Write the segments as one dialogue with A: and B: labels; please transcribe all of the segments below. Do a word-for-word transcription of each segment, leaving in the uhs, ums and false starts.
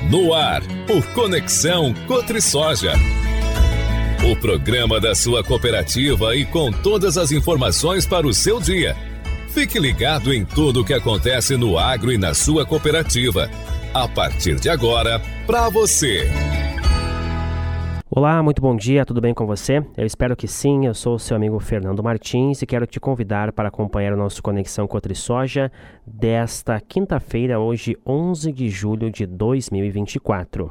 A: No ar, o Conexão Cotrisoja. O programa da sua cooperativa e com todas as informações para o seu dia. Fique ligado em tudo o que acontece no agro e na sua cooperativa. A partir de agora, para você.
B: Olá, muito bom dia, tudo bem com você? Eu espero que sim, eu sou o seu amigo Fernando Martins e quero te convidar para acompanhar o nosso Conexão Cotrisoja desta quinta-feira, hoje onze de julho de dois mil e vinte e quatro.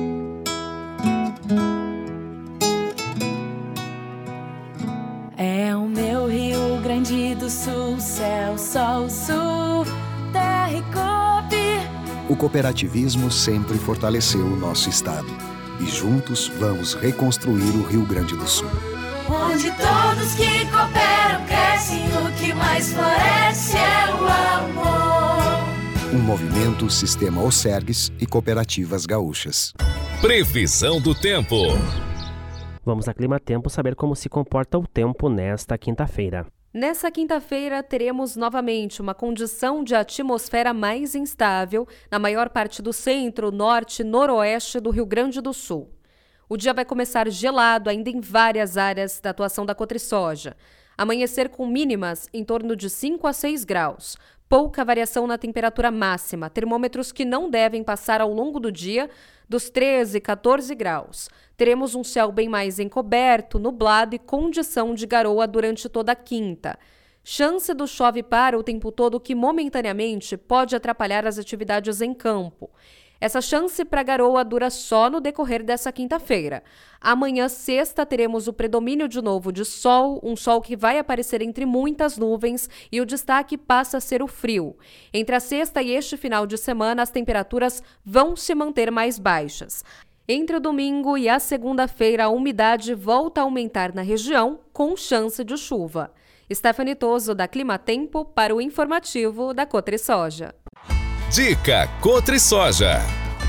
C: É o meu Rio Grande do Sul, céu, sol, sul, terra e coop.
D: O cooperativismo sempre fortaleceu o nosso estado. E juntos vamos reconstruir o Rio Grande do Sul.
C: Onde todos que cooperam crescem, o que mais floresce é o amor.
D: Um movimento Sistema Osergues e Cooperativas Gaúchas.
A: Previsão do tempo.
B: Vamos a Clima Tempo saber como se comporta o tempo nesta quinta-feira.
E: Nessa quinta-feira, teremos novamente uma condição de atmosfera mais instável na maior parte do centro, norte e noroeste do Rio Grande do Sul. O dia vai começar gelado ainda em várias áreas da atuação da Cotrisoja. Amanhecer com mínimas em torno de cinco a seis graus. Pouca variação na temperatura máxima, termômetros que não devem passar ao longo do dia dos treze, quatorze graus. Teremos um céu bem mais encoberto, nublado e condição de garoa durante toda a quinta. Chance do chove para o tempo todo que momentaneamente pode atrapalhar as atividades em campo. Essa chance para garoa dura só no decorrer dessa quinta-feira. Amanhã, sexta, teremos o predomínio de novo de sol, um sol que vai aparecer entre muitas nuvens e o destaque passa a ser o frio. Entre a sexta e este final de semana, as temperaturas vão se manter mais baixas. Entre o domingo e a segunda-feira, a umidade volta a aumentar na região, com chance de chuva. Stephanie Toso, da Clima Tempo, para o informativo da Cotrisoja.
A: Dica Cotrisoja.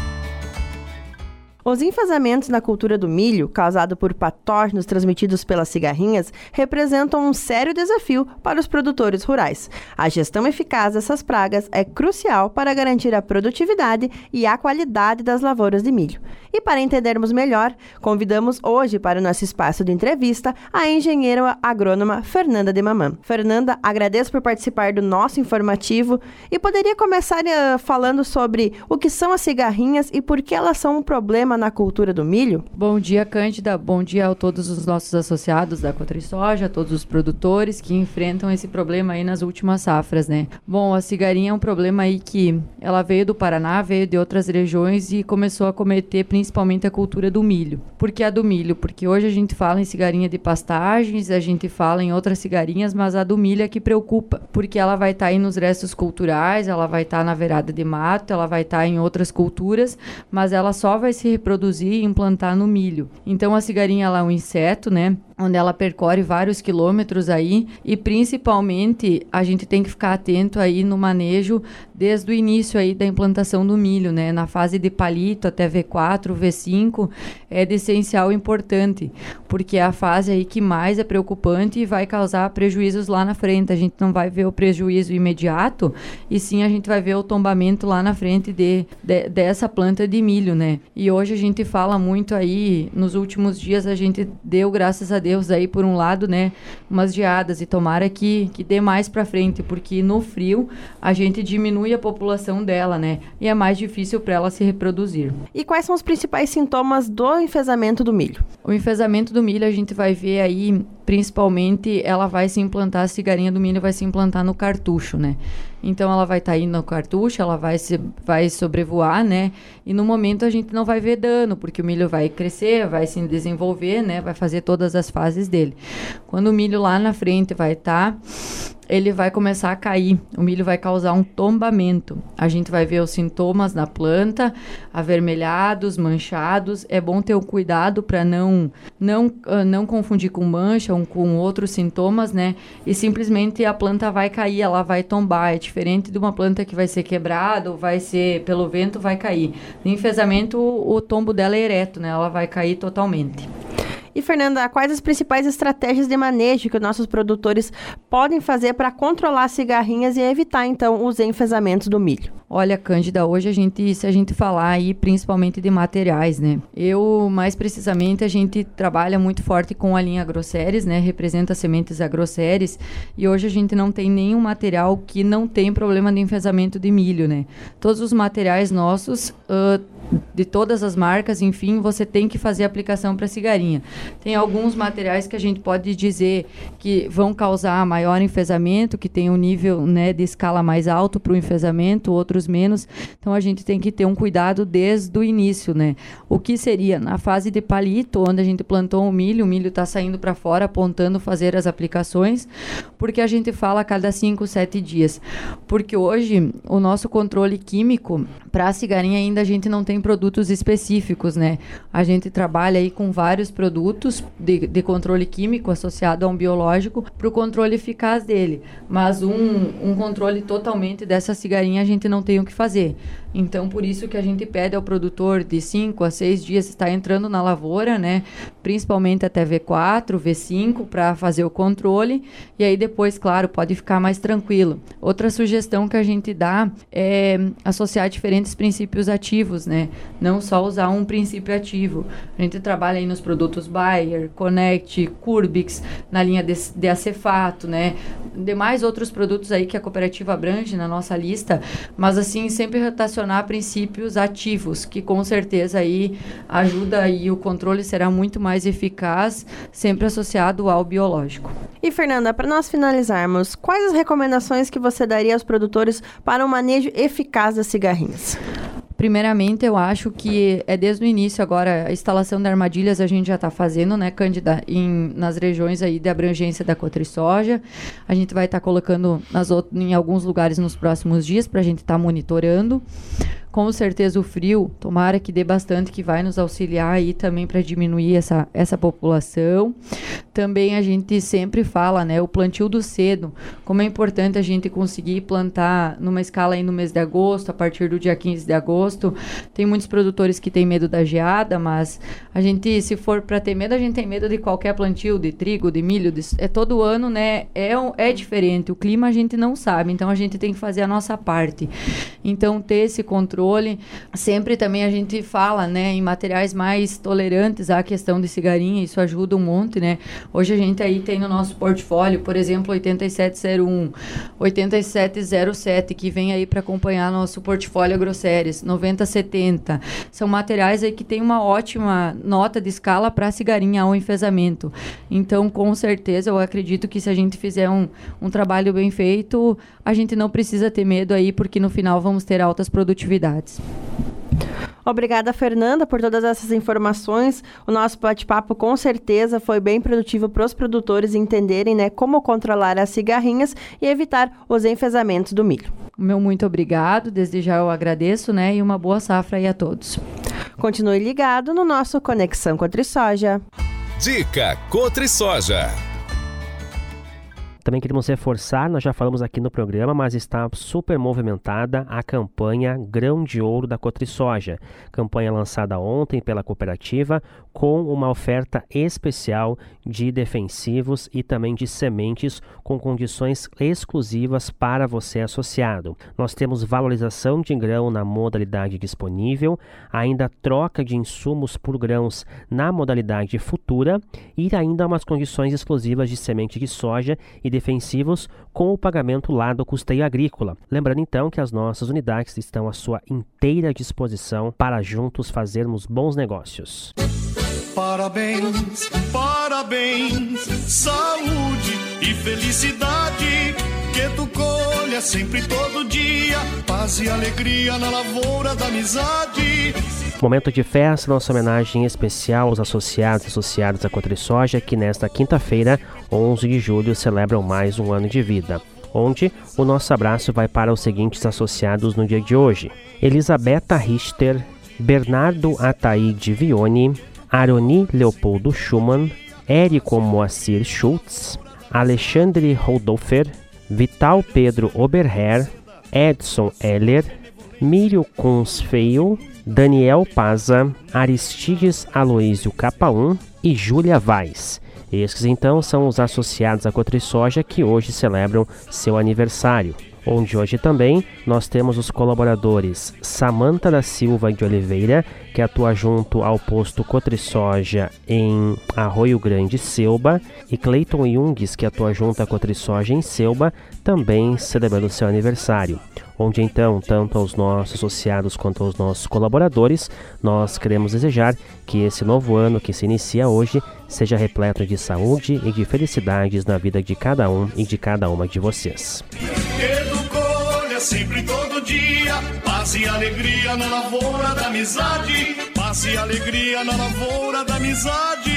F: Os enfasamentos na cultura do milho, causados por patógenos transmitidos pelas cigarrinhas, representam um sério desafio para os produtores rurais. A gestão eficaz dessas pragas é crucial para garantir a produtividade e a qualidade das lavouras de milho. E para entendermos melhor, convidamos hoje para o nosso espaço de entrevista a engenheira agrônoma Fernanda de Mamam. Fernanda, agradeço por participar do nosso informativo e poderia começar uh, falando sobre o que são as cigarrinhas e por que elas são um problema na cultura do milho?
G: Bom dia, Cândida. Bom dia a todos os nossos associados da Cotrisoja, a todos os produtores que enfrentam esse problema aí nas últimas safras, né? Bom, a cigarrinha é um problema aí que ela veio do Paraná, veio de outras regiões e começou a cometer principalmente a cultura do milho. Por que a do milho? Porque hoje a gente fala em cigarrinha de pastagens, a gente fala em outras cigarrinhas, mas a do milho é que preocupa, porque ela vai estar tá aí nos restos culturais, ela vai estar tá na verada de mato, ela vai estar tá em outras culturas, mas ela só vai se reproduzir e implantar no milho. Então a cigarrinha ela é um inseto, né? Onde ela percorre vários quilômetros aí e principalmente a gente tem que ficar atento aí no manejo desde o início aí da implantação do milho, né? Na fase de palito até V quatro, V cinco é de essencial importante, porque é a fase aí que mais é preocupante e vai causar prejuízos lá na frente. A gente não vai ver o prejuízo imediato e sim a gente vai ver o tombamento lá na frente de, de, dessa planta de milho, né? E hoje a gente fala muito aí, nos últimos dias a gente deu, graças a Deus, Deus aí por um lado, né, umas geadas e tomara que, que dê mais para frente, porque no frio a gente diminui a população dela, né, e é mais difícil para ela se reproduzir.
F: E quais são os principais sintomas do enfesamento do milho?
G: O enfesamento do milho a gente vai ver aí, principalmente, ela vai se implantar, a cigarrinha do milho vai se implantar no cartucho, né? Então ela vai estar tá indo no cartucho, ela vai, se, vai sobrevoar, né? E no momento a gente não vai ver dano, porque o milho vai crescer, vai se desenvolver, né? Vai fazer todas as fases dele. Quando o milho lá na frente vai estar... Tá, ele vai começar a cair, o milho vai causar um tombamento. A gente vai ver os sintomas na planta, avermelhados, manchados. É bom ter o cuidado para não, não, uh, não confundir com mancha ou com outros sintomas, né? E simplesmente a planta vai cair, ela vai tombar. É diferente de uma planta que vai ser quebrada ou vai ser, pelo vento, vai cair. No enfesamento, o, o tombo dela é ereto, né? Ela vai cair totalmente.
F: E, Fernanda, quais as principais estratégias de manejo que nossos produtores podem fazer para controlar as cigarrinhas e evitar, então, os enfesamentos do milho?
G: Olha, Cândida, hoje a gente, se a gente falar aí principalmente de materiais, né? Eu, mais precisamente, a gente trabalha muito forte com a linha Agroceres, né? Representa sementes Agroceres, e hoje a gente não tem nenhum material que não tem problema de enfesamento de milho, né? Todos os materiais nossos, uh, de todas as marcas, enfim, você tem que fazer aplicação para cigarinha. Tem alguns materiais que a gente pode dizer que vão causar maior enfesamento, que tem um nível, né, de escala mais alto para o enfesamento, outros menos. Então a gente tem que ter um cuidado desde o início, né? O que seria na fase de palito, onde a gente plantou o milho, o milho está saindo para fora, apontando fazer as aplicações, porque a gente fala a cada cinco, sete dias. Porque hoje o nosso controle químico para a cigarinha ainda a gente não tem produtos específicos, né? A gente trabalha aí com vários produtos de, de controle químico associado a um biológico para o controle eficaz dele, mas um, um controle totalmente dessa cigarinha a gente não tem o que fazer. Então, por isso que a gente pede ao produtor de cinco a seis dias estar entrando na lavoura, né? Principalmente até V quatro, V cinco, para fazer o controle. E aí depois, claro, pode ficar mais tranquilo. Outra sugestão que a gente dá é associar diferentes princípios ativos, né? Não só usar um princípio ativo. A gente trabalha aí nos produtos Bayer, Connect, Curbix, na linha de, de acefato, né? Demais outros produtos aí que a cooperativa abrange na nossa lista, mas assim, sempre rotacionar princípios ativos, que com certeza aí ajuda e o controle será muito mais eficaz, sempre associado ao biológico.
F: E, Fernanda, para nós finalizarmos, quais as recomendações que você daria aos produtores para um manejo eficaz das cigarrinhas?
G: Primeiramente, eu acho que é desde o início agora, a instalação de armadilhas a gente já está fazendo, né, Cândida, em, nas regiões aí de abrangência da Cotrisoja. A gente vai estar tá colocando nas, em alguns lugares nos próximos dias para a gente estar tá monitorando. Com certeza o frio, tomara que dê bastante, que vai nos auxiliar aí também para diminuir essa, essa população. Também a gente sempre fala, né, o plantio do cedo, como é importante a gente conseguir plantar numa escala aí no mês de agosto, a partir do dia quinze de agosto. Tem muitos produtores que têm medo da geada, mas a gente, se for para ter medo, a gente tem medo de qualquer plantio, de trigo, de milho, de, é todo ano, né, é, é diferente, o clima a gente não sabe, então a gente tem que fazer a nossa parte. Então ter esse controle. Sempre também a gente fala, né, em materiais mais tolerantes à questão de cigarinha, isso ajuda um monte, né? Hoje a gente aí tem no nosso portfólio, por exemplo, oitenta e sete zero um, oitenta e sete zero sete, que vem aí para acompanhar nosso portfólio Agroceres, noventa setenta. São materiais aí que tem uma ótima nota de escala para cigarinha ao enfesamento. Então, com certeza, eu acredito que se a gente fizer um, um trabalho bem feito, a gente não precisa ter medo aí, porque no final vamos ter altas produtividades.
F: Obrigada, Fernanda, por todas essas informações. O nosso bate-papo com certeza foi bem produtivo para os produtores entenderem, né, como controlar as cigarrinhas e evitar os enfesamentos do milho.
G: Meu muito obrigado, desde já eu agradeço, né, e uma boa safra aí a todos.
F: Continue ligado no nosso Conexão Cotrisoja.
A: Dica Cotrisoja.
B: Também queremos reforçar, nós já falamos aqui no programa, mas está super movimentada a campanha Grão de Ouro da Cotrisoja. Campanha lançada ontem pela cooperativa com uma oferta especial de defensivos e também de sementes com condições exclusivas para você associado. Nós temos valorização de grão na modalidade disponível, ainda troca de insumos por grãos na modalidade futura e ainda umas condições exclusivas de semente de soja e defensivos com o pagamento lá do custeio agrícola. Lembrando então que as nossas unidades estão à sua inteira disposição para juntos fazermos bons negócios.
H: Parabéns, parabéns, saúde e felicidade, que tu colha sempre todo dia, paz e alegria na lavoura da amizade.
B: Momento de festa, nossa homenagem especial aos associados e associadas da Cotrisoja, que nesta quinta-feira, onze de julho, celebram mais um ano de vida, onde o nosso abraço vai para os seguintes associados no dia de hoje: Elisabetta Richter, Bernardo Ataíde Vione, Aroni Leopoldo Schumann, Érico Moacir Schultz, Alexandre Rodolfer, Vital Pedro Oberher, Edson Heller, Mírio Kunz Feio, Daniel Paza, Aristides Aloísio Capaum, e Júlia Vaz. Esses, então, são os associados à Cotrisoja que hoje celebram seu aniversário. Onde hoje também nós temos os colaboradores Samanta da Silva de Oliveira, que atua junto ao posto Cotrisoja em Arroio Grande, Selba, e Cleiton Jungs, que atua junto à Cotrisoja em Selba, também celebrando seu aniversário. Onde então, tanto aos nossos associados quanto aos nossos colaboradores, nós queremos desejar que esse novo ano que se inicia hoje seja repleto de saúde e de felicidades na vida de cada um e de cada uma de vocês.
H: Sempre todo dia, paz e alegria na lavoura da amizade, paz e alegria na lavoura da amizade.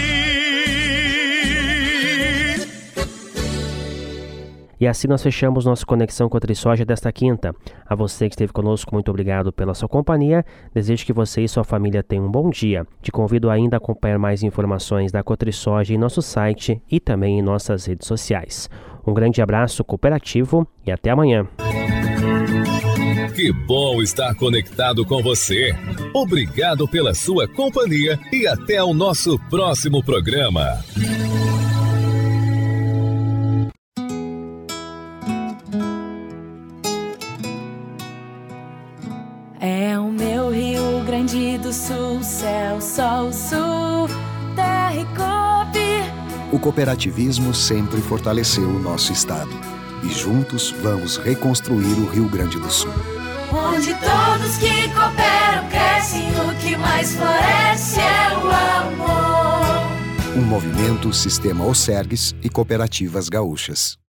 B: E assim nós fechamos nossa Conexão Cotrisoja desta quinta. A você que esteve conosco, muito obrigado pela sua companhia. Desejo que você e sua família tenham um bom dia. Te convido ainda a acompanhar mais informações da Cotrisoja em nosso site e também em nossas redes sociais. Um grande abraço cooperativo e até amanhã.
A: Que bom estar conectado com você. Obrigado pela sua companhia e até o nosso próximo programa.
C: É o meu Rio Grande do Sul, céu, sol, sul, terra e couve.
D: O cooperativismo sempre fortaleceu o nosso estado. E juntos vamos reconstruir o Rio Grande do Sul.
C: Onde todos que cooperam crescem, o que mais floresce é o amor.
D: Um movimento Sistema Osergues e Cooperativas Gaúchas.